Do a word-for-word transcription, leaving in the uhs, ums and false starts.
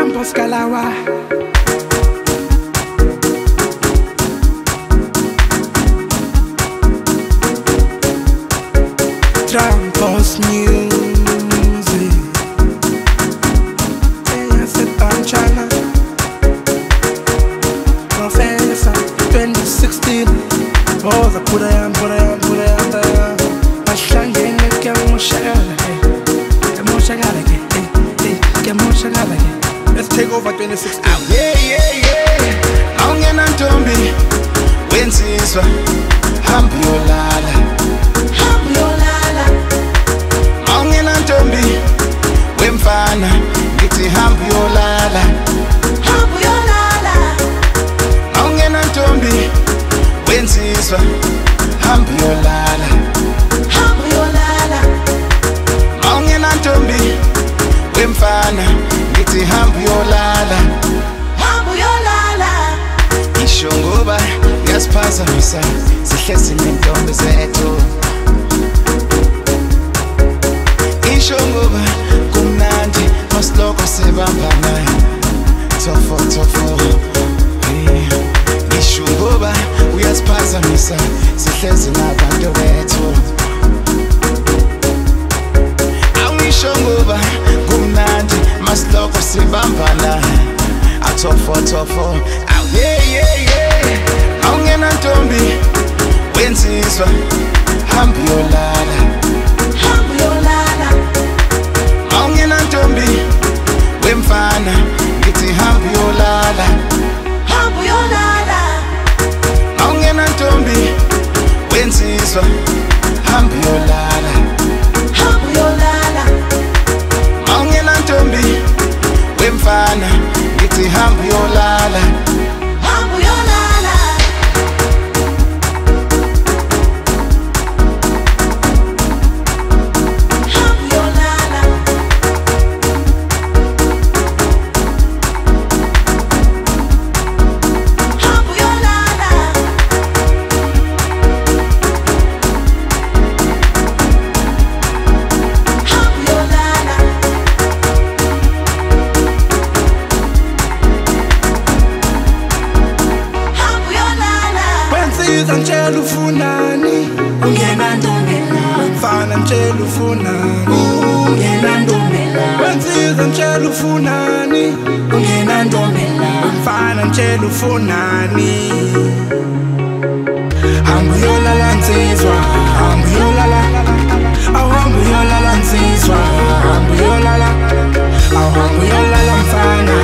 Campos Calawa. Trampos Music. Ella se panchana. Professor twenty sixteen. Oh, the Purayam, Purayam, Purayam, Purayam. Mashlangene kemoshagala. Kemoshagala. Kemoshagala. Let's take over twenty sixteen. Oh, yeah, yeah, yeah. Maungena ntombi wensizwa hambi yolala. Hambi yolala. Maungena ntombi wemfana ngithi hambi yolala. Hambi yolala. Maungena ntombi wensizwa hambi yolala. Hambi yolala. Maungena ntombi wemfana ngithi hambi yolala. Hambi yolala. Isho ngoba ngiyasiphazamisa sihlezi nentombi zethu. Isho ngoba kumnandi masiloko sibambana. Tofo tofo. Isho ngoba uyasiphazamisa sihlezi nabantu bethu. Awisho ngoba kumnandi masiloko sibambana. Atofo tofo. Oh, yeah, yeah, yeah. Maungena ntombi wensizwa hambi yolala. Hambi yolala. Maungena ntombi wemfana ngithi hambi yolala. Hambi yolala. Maungena ntombi wensizwa hambi yolala. Hambi yolala. Maungena ntombi wemfana ngithi hambi yolala. Hambi yolala. Hambi yolala. Hambi yolala. Hambi yolala. Hambi yolala. Wensizwa ngitshela ufunani. Ungena ntombela. Mfana ngitshela ufunani. Ungena ntombela. Wensizwa ngitshela ufunani. Ungena ntombela. Mfana ngitshela ufunani. Hambi yolala nsizwa. Hambi yolala. Awu hambi yolala nsizwa. Hambi yolala. Awu hambi yolala mfana.